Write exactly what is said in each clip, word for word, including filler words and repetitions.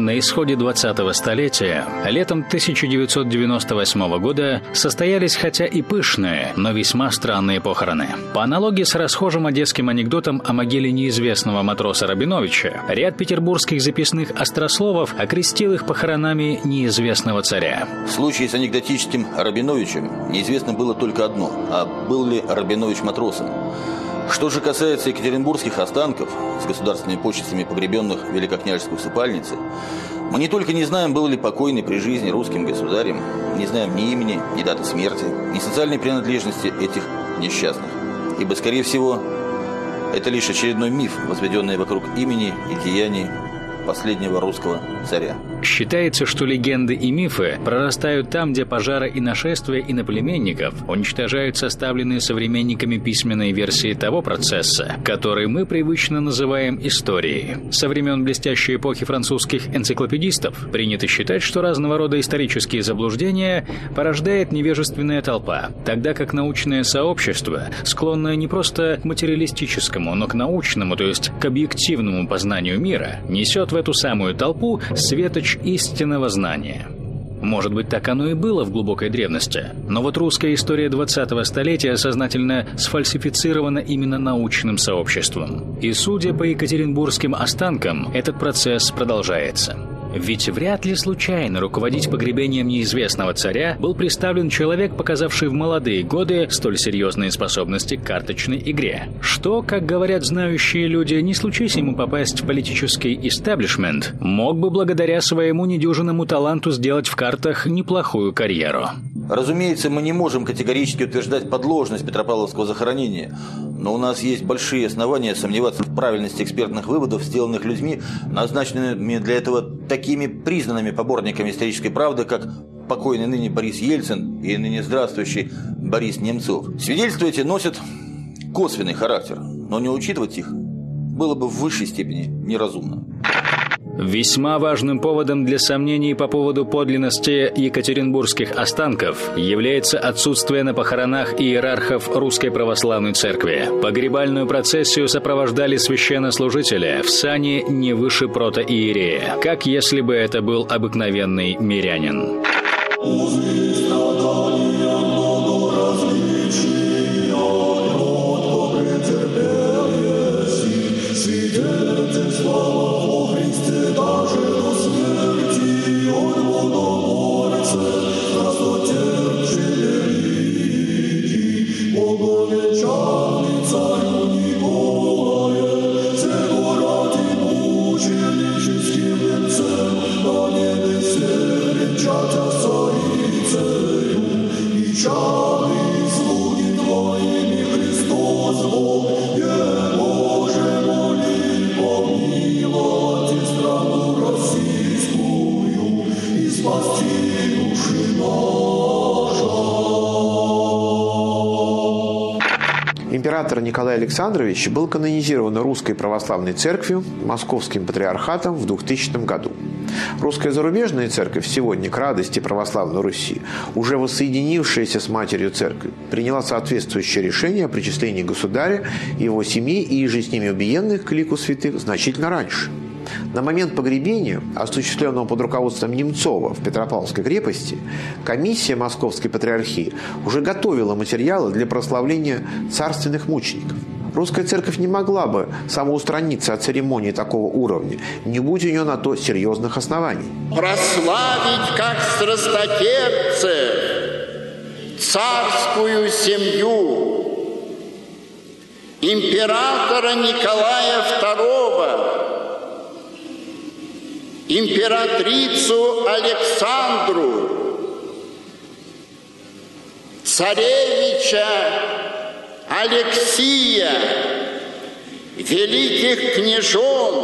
На исходе двадцатого столетия, летом тысяча девятьсот девяносто восьмого года, состоялись хотя и пышные, но весьма странные похороны. По аналогии с расхожим одесским анекдотом о могиле неизвестного матроса Рабиновича, ряд петербургских записных острословов окрестил их похоронами неизвестного царя. В случае с анекдотическим Рабиновичем неизвестно было только одно – а был ли Рабинович матросом. Что же касается екатеринбургских останков с государственными почестями погребенных в великокняжеской усыпальнице, мы не только не знаем, был ли покойный при жизни русским государем, не знаем ни имени, ни даты смерти, ни социальной принадлежности этих несчастных. Ибо, скорее всего, это лишь очередной миф, возведенный вокруг имени и деяний последнего русского царя. Считается, что легенды и мифы прорастают там, где пожары и нашествия иноплеменников уничтожают составленные современниками письменные версии того процесса, который мы привычно называем историей. Со времен блестящей эпохи французских энциклопедистов принято считать, что разного рода исторические заблуждения порождает невежественная толпа, тогда как научное сообщество, склонное не просто к материалистическому, но к научному, то есть к объективному познанию мира, несет в эту самую толпу светоч истинного знания. Может быть, так оно и было в глубокой древности, но вот русская история двадцатого столетия сознательно сфальсифицирована именно научным сообществом. И, судя по екатеринбургским останкам, этот процесс продолжается. Ведь вряд ли случайно руководить погребением неизвестного царя был представлен человек, показавший в молодые годы столь серьезные способности к карточной игре. Что, как говорят знающие люди, не случись ему попасть в политический истеблишмент, мог бы благодаря своему недюжинному таланту сделать в картах неплохую карьеру. Разумеется, мы не можем категорически утверждать подложность Петропавловского захоронения, но у нас есть большие основания сомневаться в правильности экспертных выводов, сделанных людьми, назначенными для этого такими признанными поборниками исторической правды, как покойный ныне Борис Ельцин и ныне здравствующий Борис Немцов. Свидетельства эти носят косвенный характер, но не учитывать их было бы в высшей степени неразумно. Весьма важным поводом для сомнений по поводу подлинности екатеринбургских останков является отсутствие на похоронах иерархов Русской Православной Церкви. Погребальную процессию сопровождали священнослужители в сане не выше протоиерея, как если бы это был обыкновенный мирянин. Император Николай Александрович был канонизирован Русской Православной Церковью, Московским Патриархатом в двухтысячном году. Русская зарубежная церковь сегодня, к радости православной Руси, уже воссоединившаяся с Матерью Церковь, приняла соответствующее решение о причислении государя, его семьи и же с ними убиенных к лику святых значительно раньше. На момент погребения, осуществленного под руководством Немцова в Петропавловской крепости, комиссия Московской Патриархии уже готовила материалы для прославления царственных мучеников. Русская церковь не могла бы самоустраниться от церемонии такого уровня, не будь у нее на то серьезных оснований. Прославить как страстотерпцев царскую семью императора Николая второго, императрицу Александру, царевича Алексия, великих княжон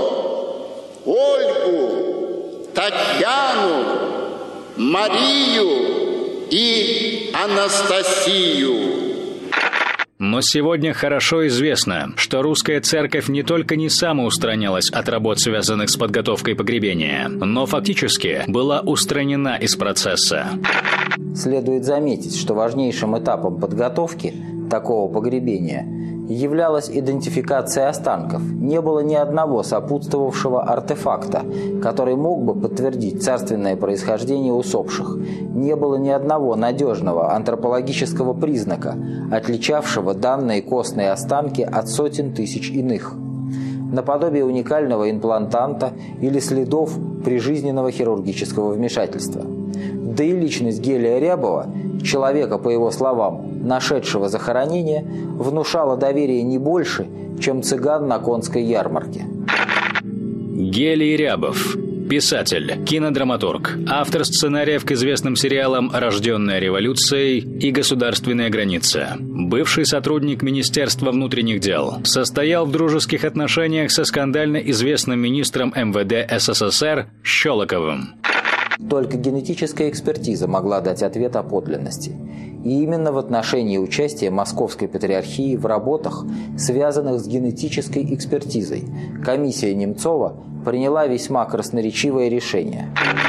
Ольгу, Татьяну, Марию и Анастасию. Но сегодня хорошо известно, что русская церковь не только не самоустранялась от работ, связанных с подготовкой погребения, но фактически была устранена из процесса. Следует заметить, что важнейшим этапом подготовки такого погребения являлась идентификация останков. Не было ни одного сопутствовавшего артефакта, который мог бы подтвердить царственное происхождение усопших. Не было ни одного надежного антропологического признака, отличавшего данные костные останки от сотен тысяч иных, наподобие уникального имплантанта или следов прижизненного хирургического вмешательства. Да и личность Гелия Рябова, человека, по его словам, нашедшего захоронение, внушала доверие не больше, чем цыган на конской ярмарке. Гелий Рябов. Писатель, кинодраматург, автор сценариев к известным сериалам «Рожденная революцией» и «Государственная граница». Бывший сотрудник Министерства внутренних дел. Состоял в дружеских отношениях со скандально известным министром эм вэ дэ эс эс эс эр Щелоковым. Только генетическая экспертиза могла дать ответ о подлинности. И именно в отношении участия Московской Патриархии в работах, связанных с генетической экспертизой, комиссия Немцова приняла весьма красноречивое решение.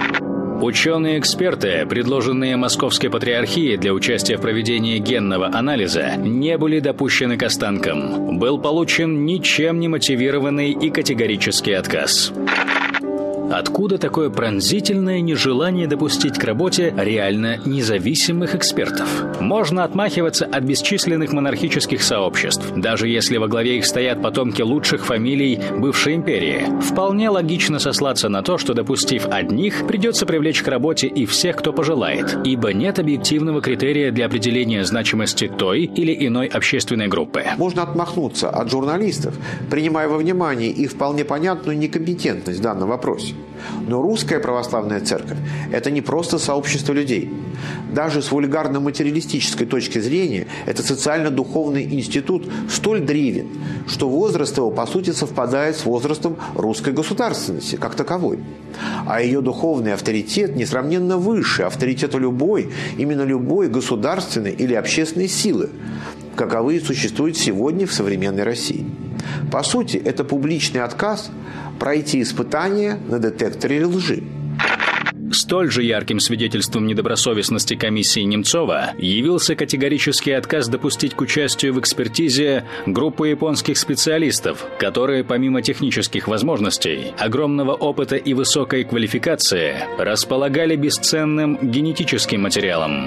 Ученые-эксперты, предложенные Московской Патриархией для участия в проведении генного анализа, не были допущены к останкам. Был получен ничем не мотивированный и категорический отказ. Откуда такое пронзительное нежелание допустить к работе реально независимых экспертов? Можно отмахиваться от бесчисленных монархических сообществ, даже если во главе их стоят потомки лучших фамилий бывшей империи. Вполне логично сослаться на то, что, допустив одних, придется привлечь к работе и всех, кто пожелает, ибо нет объективного критерия для определения значимости той или иной общественной группы. Можно отмахнуться от журналистов, принимая во внимание их вполне понятную некомпетентность в данном вопросе. Но русская православная церковь – это не просто сообщество людей. Даже с вульгарно-материалистической точки зрения это социально-духовный институт столь древен, что возраст его, по сути, совпадает с возрастом русской государственности как таковой. А ее духовный авторитет несравненно выше авторитета любой, именно любой государственной или общественной силы, каковые существуют сегодня в современной России. По сути, это публичный отказ пройти испытание на детекторе лжи. Столь же ярким свидетельством недобросовестности комиссии Немцова явился категорический отказ допустить к участию в экспертизе группу японских специалистов, которые, помимо технических возможностей, огромного опыта и высокой квалификации, располагали бесценным генетическим материалом.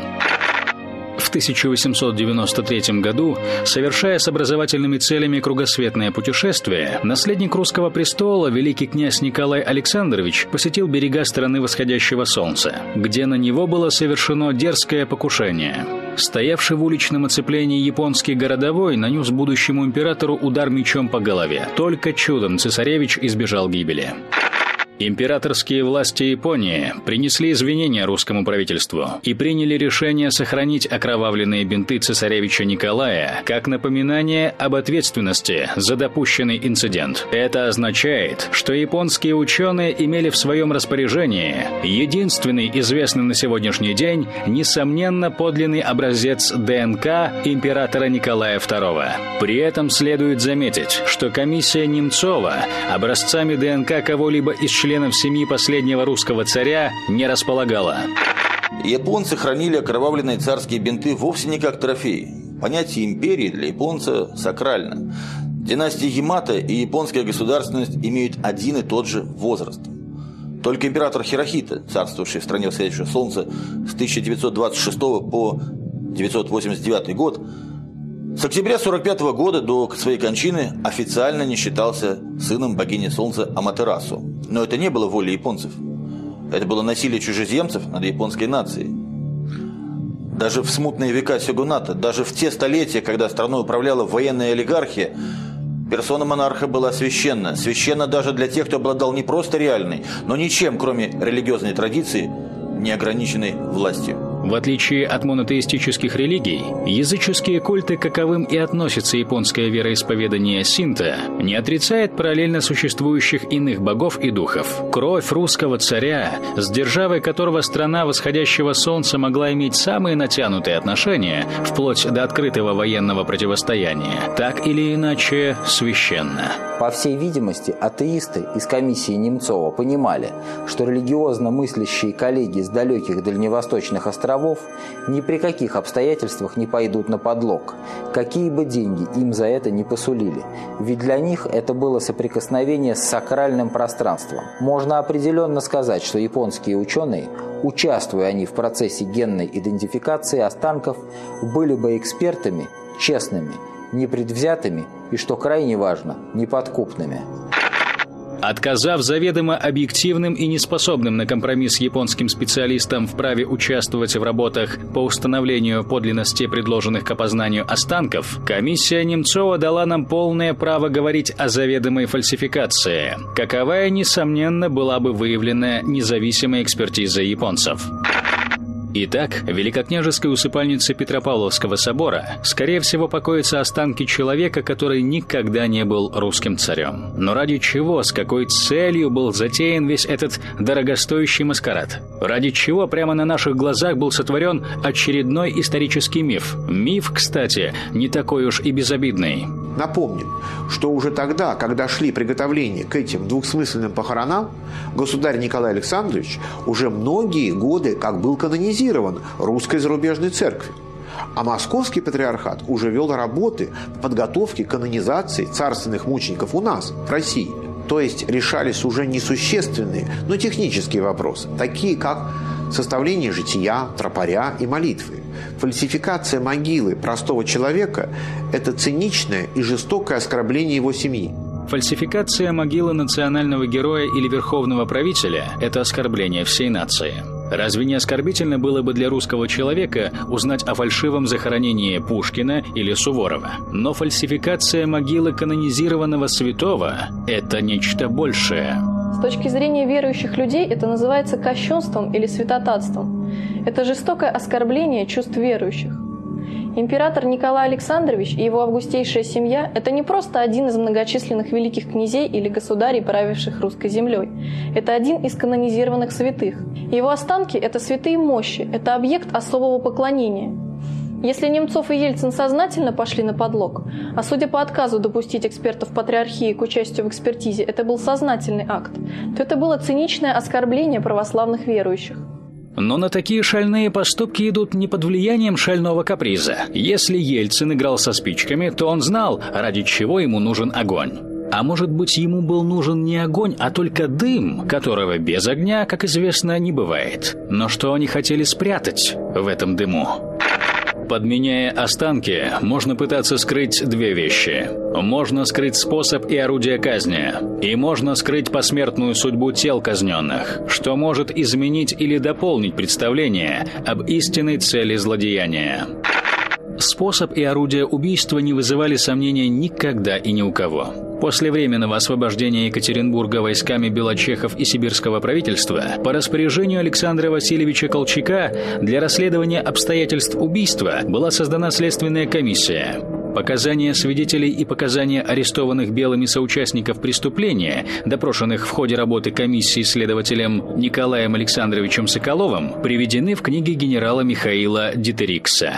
В тысяча восемьсот девяносто третьем году, совершая с образовательными целями кругосветное путешествие, наследник русского престола, великий князь Николай Александрович, посетил берега страны восходящего солнца, где на него было совершено дерзкое покушение. Стоявший в уличном оцеплении японский городовой нанес будущему императору удар мечом по голове. Только чудом цесаревич избежал гибели. Императорские власти Японии принесли извинения русскому правительству и приняли решение сохранить окровавленные бинты цесаревича Николая как напоминание об ответственности за допущенный инцидент. Это означает, что японские ученые имели в своем распоряжении единственный известный на сегодняшний день, несомненно, подлинный образец ДНК императора Николая второго. При этом следует заметить, что комиссия Немцова образцами ДНК кого-либо из членов семьи последнего русского царя не располагала. Японцы хранили окровавленные царские бинты вовсе не как трофей. Понятие империи для японца сакрально. Династия Ямато и японская государственность имеют один и тот же возраст. Только император Хирохито, царствовавший в стране восходящего солнца с тысяча девятьсот двадцать шестого по девятьсот восемьдесят девятый год, с октября сорок пятого года до своей кончины официально не считался сыном богини солнца Аматерасу. Но это не было волей японцев. Это было насилие чужеземцев над японской нацией. Даже в смутные века сёгуната, даже в те столетия, когда страной управляла военная олигархия, персона монарха была священна. Священна даже для тех, кто обладал не просто реальной, но ничем, кроме религиозной традиции, неограниченной властью. В отличие от монотеистических религий, языческие культы, каковым и относится японское вероисповедание синто, не отрицает параллельно существующих иных богов и духов. Кровь русского царя, с державой которого страна восходящего солнца могла иметь самые натянутые отношения, вплоть до открытого военного противостояния, так или иначе священна. По всей видимости, атеисты из комиссии Немцова понимали, что религиозно мыслящие коллеги с далеких дальневосточных островов островов ни при каких обстоятельствах не пойдут на подлог, какие бы деньги им за это не посулили, ведь для них это было соприкосновение с сакральным пространством. Можно определенно сказать, что японские ученые, участвуя они в процессе генной идентификации останков, были бы экспертами, честными, непредвзятыми и, что крайне важно, неподкупными. Отказав заведомо объективным и неспособным на компромисс японским специалистам в праве участвовать в работах по установлению подлинности предложенных к опознанию останков, комиссия Немцова дала нам полное право говорить о заведомой фальсификации, каковая, несомненно, была бы выявлена независимой экспертизой японцев. Итак, в великокняжеской усыпальнице Петропавловского собора, скорее всего, покоятся останки человека, который никогда не был русским царем. Но ради чего, с какой целью был затеян весь этот дорогостоящий маскарад? Ради чего прямо на наших глазах был сотворен очередной исторический миф? Миф, кстати, не такой уж и безобидный. Напомним, что уже тогда, когда шли приготовления к этим двухсмысленным похоронам, государь Николай Александрович уже многие годы как был канонизирован русской зарубежной церковью. А Московский патриархат уже вел работы по подготовке канонизации царственных мучеников у нас, в России. То есть решались уже несущественные, но технические вопросы, такие как составление жития, тропаря и молитвы. Фальсификация могилы простого человека – это циничное и жестокое оскорбление его семьи. Фальсификация могилы национального героя или верховного правителя – это оскорбление всей нации. Разве не оскорбительно было бы для русского человека узнать о фальшивом захоронении Пушкина или Суворова? Но фальсификация могилы канонизированного святого – это нечто большее. С точки зрения верующих людей это называется кощунством или святотатством. Это жестокое оскорбление чувств верующих. Император Николай Александрович и его августейшая семья – это не просто один из многочисленных великих князей или государей, правивших русской землей. Это один из канонизированных святых. Его останки – это святые мощи, это объект особого поклонения. Если Немцов и Ельцин сознательно пошли на подлог, а судя по отказу допустить экспертов патриархии к участию в экспертизе, это был сознательный акт, то это было циничное оскорбление православных верующих. Но на такие шальные поступки идут не под влиянием шального каприза. Если Ельцин играл со спичками, то он знал, ради чего ему нужен огонь. А может быть, ему был нужен не огонь, а только дым, которого без огня, как известно, не бывает. Но что они хотели спрятать в этом дыму? Подменяя останки, можно пытаться скрыть две вещи. Можно скрыть способ и орудие казни, и можно скрыть посмертную судьбу тел казненных, что может изменить или дополнить представление об истинной цели злодеяния. Способ и орудие убийства не вызывали сомнения никогда и ни у кого. После временного освобождения Екатеринбурга войсками белочехов и сибирского правительства по распоряжению Александра Васильевича Колчака для расследования обстоятельств убийства была создана следственная комиссия. Показания свидетелей и показания арестованных белыми соучастников преступления, допрошенных в ходе работы комиссии следователем Николаем Александровичем Соколовым, приведены в книге генерала Михаила Дитерикса.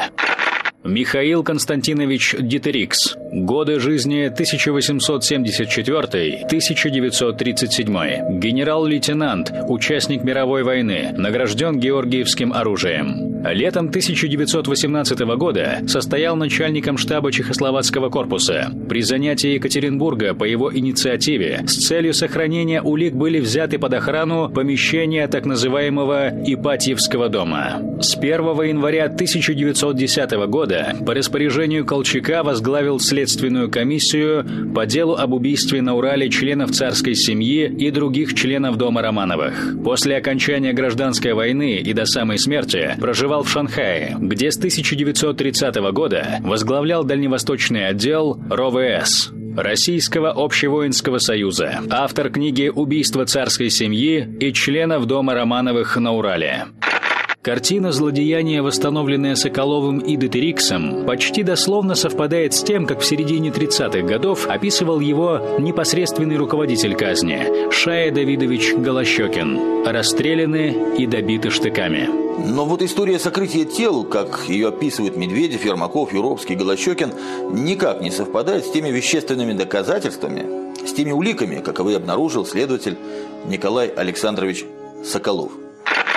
Михаил Константинович Дитерикс. Годы жизни тысяча восемьсот семьдесят четвёртый — тысяча девятьсот тридцать седьмой. Генерал-лейтенант, участник мировой войны, награжден Георгиевским оружием. Летом тысяча девятьсот восемнадцатого года состоял начальником штаба Чехословацкого корпуса. При занятии Екатеринбурга по его инициативе с целью сохранения улик были взяты под охрану помещения так называемого Ипатьевского дома. С первого января тысяча девятьсот десятого года по распоряжению Колчака возглавил следственную комиссию по делу об убийстве на Урале членов царской семьи и других членов дома Романовых. После окончания гражданской войны и до самой смерти проживал в Шанхае, где с тысяча девятьсот тридцатого года возглавлял дальневосточный отдел РОВС. Российского общевоинского союза, автор книги «Убийство царской семьи и членов дома Романовых на Урале». Картина злодеяния, восстановленная Соколовым и Дитериксом, почти дословно совпадает с тем, как в середине тридцатых годов описывал его непосредственный руководитель казни Шая Давидович Голощёкин. Расстреляны и добиты штыками. Но вот история сокрытия тел, как ее описывают Медведев, Ермаков, Юровский, Голощёкин, никак не совпадает с теми вещественными доказательствами, с теми уликами, каковы обнаружил следователь Николай Александрович Соколов.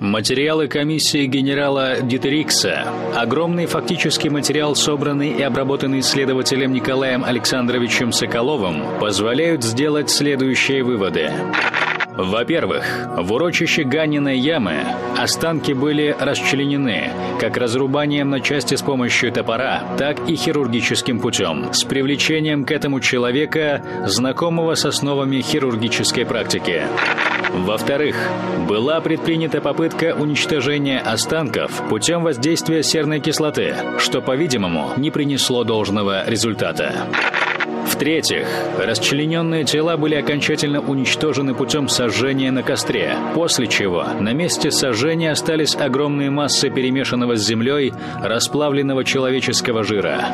Материалы комиссии генерала Дитерикса, огромный фактический материал, собранный и обработанный следователем Николаем Александровичем Соколовым, позволяют сделать следующие выводы. Во-первых, в урочище Ганиной ямы останки были расчленены как разрубанием на части с помощью топора, так и хирургическим путем, с привлечением к этому человека, знакомого с основами хирургической практики. Во-вторых, была предпринята попытка уничтожения останков путем воздействия серной кислоты, что, по-видимому, не принесло должного результата. В-третьих, расчлененные тела были окончательно уничтожены путем сожжения на костре, после чего на месте сожжения остались огромные массы перемешанного с землей расплавленного человеческого жира.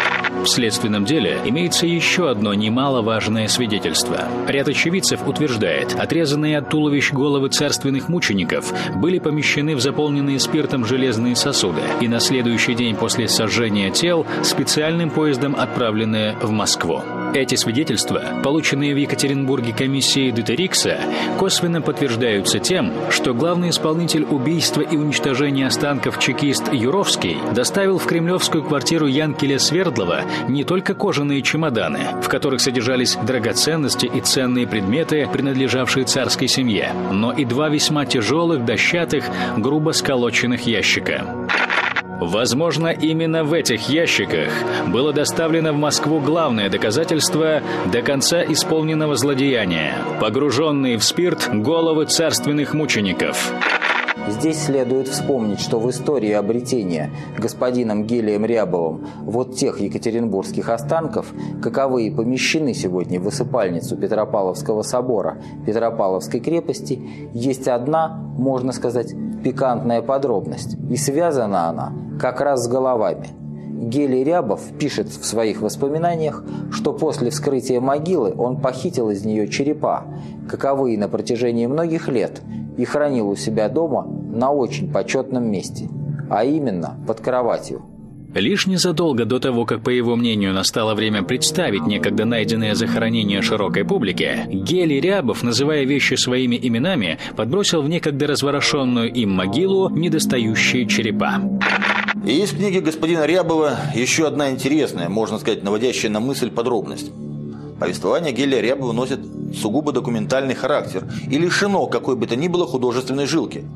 В следственном деле имеется еще одно немаловажное свидетельство. Ряд очевидцев утверждает, отрезанные от туловищ головы царственных мучеников были помещены в заполненные спиртом железные сосуды и на следующий день после сожжения тел специальным поездом отправлены в Москву. Эти свидетельства, полученные в Екатеринбурге комиссией Дитерикса, косвенно подтверждаются тем, что главный исполнитель убийства и уничтожения останков чекист Юровский доставил в кремлевскую квартиру Янкеля Свердлова не только кожаные чемоданы, в которых содержались драгоценности и ценные предметы, принадлежавшие царской семье, но и два весьма тяжелых, дощатых, грубо сколоченных ящика. Возможно, именно в этих ящиках было доставлено в Москву главное доказательство до конца исполненного злодеяния – погруженные в спирт головы царственных мучеников. Здесь следует вспомнить, что в истории обретения господином Гелием Рябовым вот тех екатеринбургских останков, каковые помещены сегодня в усыпальницу Петропавловского собора Петропавловской крепости, есть одна, можно сказать, пикантная подробность, и связана она как раз с головами. Гелий Рябов пишет в своих воспоминаниях, что после вскрытия могилы он похитил из нее черепа, каковые на протяжении многих лет, и хранил у себя дома на очень почетном месте, а именно под кроватью. Лишь незадолго до того, как, по его мнению, настало время представить некогда найденное захоронение широкой публике, Гелий Рябов, называя вещи своими именами, подбросил в некогда разворошенную им могилу недостающие черепа. И есть в книге господина Рябова еще одна интересная, можно сказать, наводящая на мысль подробность. Повествование Гелия Рябова носит сугубо документальный характер и лишено какой бы то ни было художественной жилки.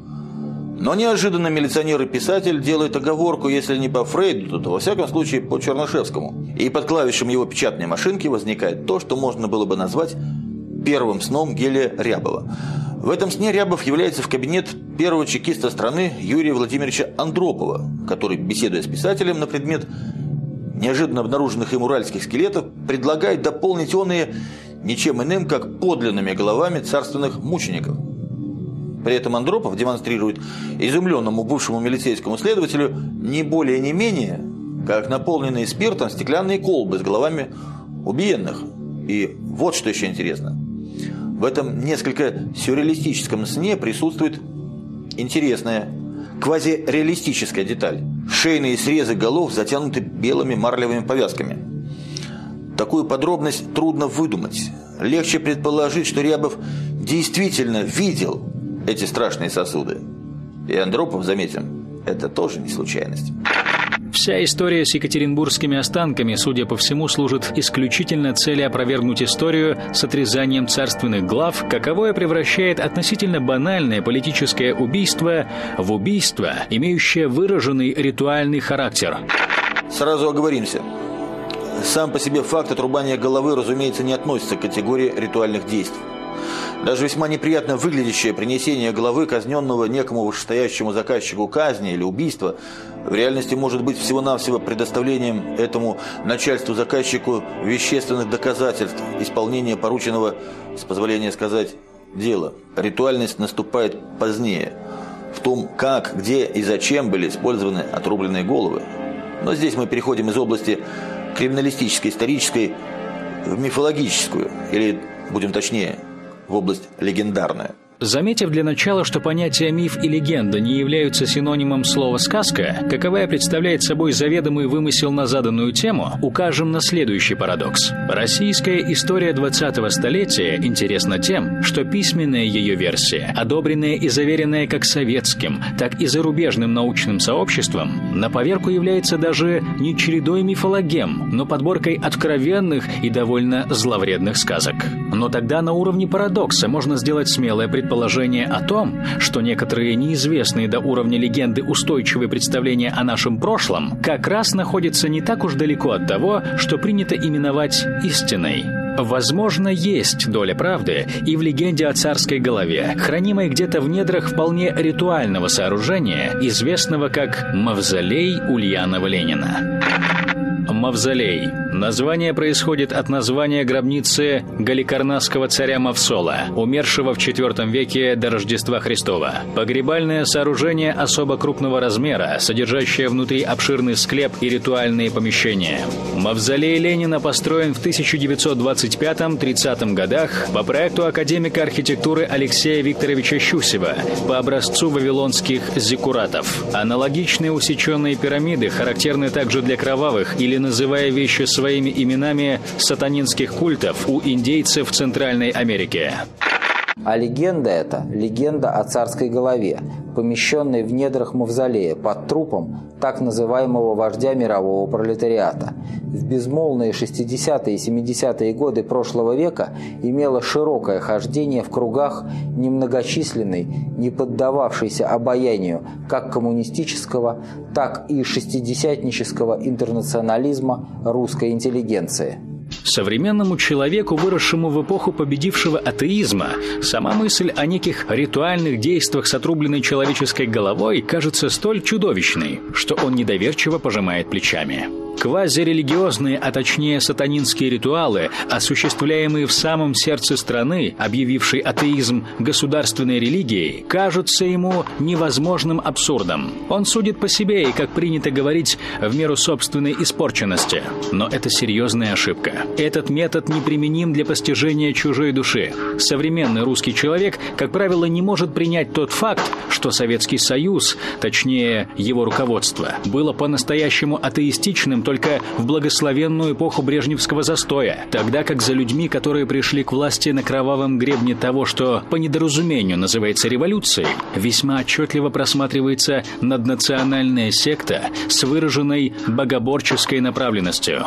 Но неожиданно милиционер и писатель делают оговорку, если не по Фрейду, то во всяком случае по Чернышевскому. И под клавишем его печатной машинки возникает то, что можно было бы назвать первым сном Гелия Рябова. В этом сне Рябов является в кабинет первого чекиста страны Юрия Владимировича Андропова, который, беседуя с писателем на предмет неожиданно обнаруженных им уральских скелетов, предлагает дополнить оные ничем иным, как подлинными головами царственных мучеников. При этом Андропов демонстрирует изумленному бывшему милицейскому следователю не более не менее, как наполненные спиртом стеклянные колбы с головами убиенных. И вот что еще интересно. В этом несколько сюрреалистическом сне присутствует интересная, квазиреалистическая деталь. Шейные срезы голов затянуты белыми марлевыми повязками. Такую подробность трудно выдумать. Легче предположить, что Рябов действительно видел эти страшные сосуды. И Андропов, заметим, это тоже не случайность. Вся история с екатеринбургскими останками, судя по всему, служит исключительно цели опровергнуть историю с отрезанием царственных глав, каковое превращает относительно банальное политическое убийство в убийство, имеющее выраженный ритуальный характер. Сразу оговоримся. Сам по себе факт отрубания головы, разумеется, не относится к категории ритуальных действий. Даже весьма неприятно выглядящее принесение головы казненного некому вышестоящему заказчику казни или убийства в реальности может быть всего-навсего предоставлением этому начальству-заказчику вещественных доказательств исполнения порученного, с позволения сказать, дела. Ритуальность наступает позднее, в том, как, где и зачем были использованы отрубленные головы. Но здесь мы переходим из области криминалистической, исторической в мифологическую, или, будем точнее, в область легендарную. Заметив для начала, что понятия «миф» и «легенда» не являются синонимом слова «сказка», каковая представляет собой заведомый вымысел на заданную тему, укажем на следующий парадокс. Российская история двадцатого столетия интересна тем, что письменная ее версия, одобренная и заверенная как советским, так и зарубежным научным сообществом, на поверку является даже не чередой мифологем, но подборкой откровенных и довольно зловредных сказок. Но тогда на уровне парадокса можно сделать смелое предположение, Предположение о том, что некоторые неизвестные до уровня легенды устойчивые представления о нашем прошлом как раз находятся не так уж далеко от того, что принято именовать истиной. Возможно, есть доля правды и в легенде о царской голове, хранимой где-то в недрах вполне ритуального сооружения, известного как «Мавзолей Ульянова-Ленина». Мавзолей. Название происходит от названия гробницы галикарнасского царя Мавсола, умершего в четвёртом веке до Рождества Христова. Погребальное сооружение особо крупного размера, содержащее внутри обширный склеп и ритуальные помещения. Мавзолей Ленина построен в тысяча девятьсот двадцать пятом-тридцатом годах по проекту академика архитектуры Алексея Викторовича Щусева по образцу вавилонских зиккуратов. Аналогичные усеченные пирамиды характерны также для кровавых или, называя вещи своими именами, сатанинских культов у индейцев Центральной Америки. А легенда эта – легенда о царской голове, помещенной в недрах мавзолея под трупом так называемого вождя мирового пролетариата. В безмолвные шестидесятые и семидесятые годы прошлого века имела широкое хождение в кругах немногочисленной, не поддававшейся обаянию как коммунистического, так и шестидесятнического интернационализма русской интеллигенции. Современному человеку, выросшему в эпоху победившего атеизма, сама мысль о неких ритуальных действиях с отрубленной человеческой головой кажется столь чудовищной, что он недоверчиво пожимает плечами. Квазирелигиозные, а точнее сатанинские ритуалы, осуществляемые в самом сердце страны, объявившей атеизм государственной религией, кажутся ему невозможным абсурдом. Он судит по себе и, как принято говорить, в меру собственной испорченности. Но это серьезная ошибка. Этот метод неприменим для постижения чужой души. Современный русский человек, как правило, не может принять тот факт, что Советский Союз, точнее его руководство, было по-настоящему атеистичным только в благословенную эпоху брежневского застоя, тогда как за людьми, которые пришли к власти на кровавом гребне того, что по недоразумению называется революцией, весьма отчетливо просматривается наднациональная секта с выраженной богоборческой направленностью.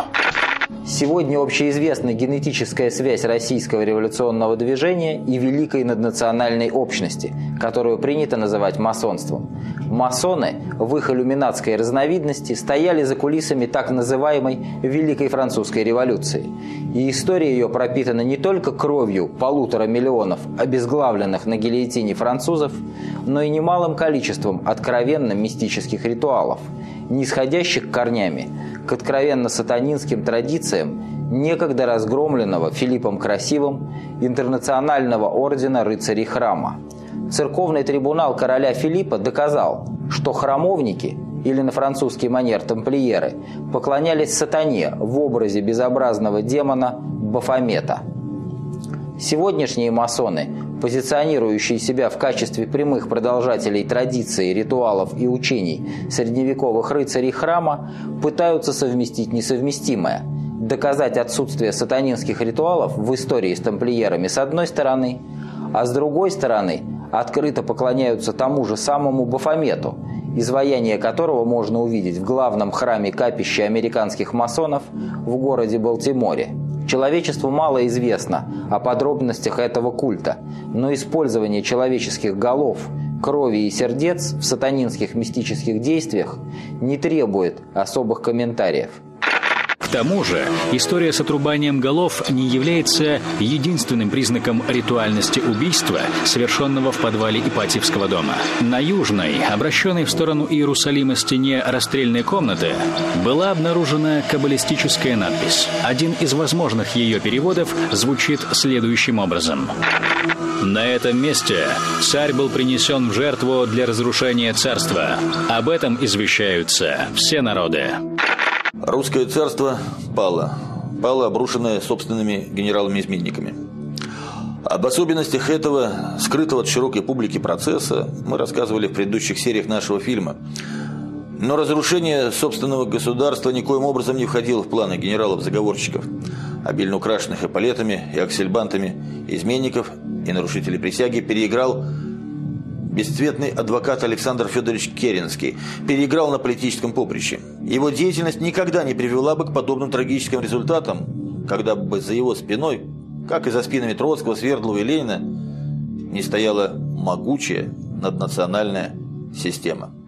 Сегодня общеизвестна генетическая связь российского революционного движения и великой наднациональной общности, которую принято называть масонством. Масоны в их иллюминатской разновидности стояли за кулисами так называемой Великой Французской революции. И история ее пропитана не только кровью полутора миллионов обезглавленных на гильотине французов, но и немалым количеством откровенно мистических ритуалов, нисходящих корнями к откровенно сатанинским традициям некогда разгромленного Филиппом Красивым интернационального ордена рыцарей храма. Церковный трибунал короля Филиппа доказал, что храмовники, или на французский манер тамплиеры, поклонялись сатане в образе безобразного демона Бафомета. Сегодняшние масоны, позиционирующие себя в качестве прямых продолжателей традиций, ритуалов и учений средневековых рыцарей храма, пытаются совместить несовместимое – доказать отсутствие сатанинских ритуалов в истории с тамплиерами с одной стороны, а с другой стороны открыто поклоняются тому же самому Бафомету, изваяние которого можно увидеть в главном храме капища американских масонов в городе Балтиморе. Человечеству мало известно о подробностях этого культа, но использование человеческих голов, крови и сердец в сатанинских мистических действиях не требует особых комментариев. К тому же, история с отрубанием голов не является единственным признаком ритуальности убийства, совершенного в подвале Ипатьевского дома. На южной, обращенной в сторону Иерусалима стене расстрельной комнаты, была обнаружена каббалистическая надпись. Один из возможных ее переводов звучит следующим образом. На этом месте царь был принесен в жертву для разрушения царства. Об этом извещаются все народы. Русское царство пало. Пало, обрушенное собственными генералами-изменниками. Об особенностях этого скрытого от широкой публики процесса мы рассказывали в предыдущих сериях нашего фильма. Но разрушение собственного государства никоим образом не входило в планы генералов-заговорщиков, обильно украшенных эполетами и аксельбантами изменников и нарушителей присяги переиграл бесцветный адвокат Александр Федорович Керенский, переиграл на политическом поприще. Его деятельность никогда не привела бы к подобным трагическим результатам, когда бы за его спиной, как и за спинами Троцкого, Свердлова и Ленина, не стояла могучая наднациональная система.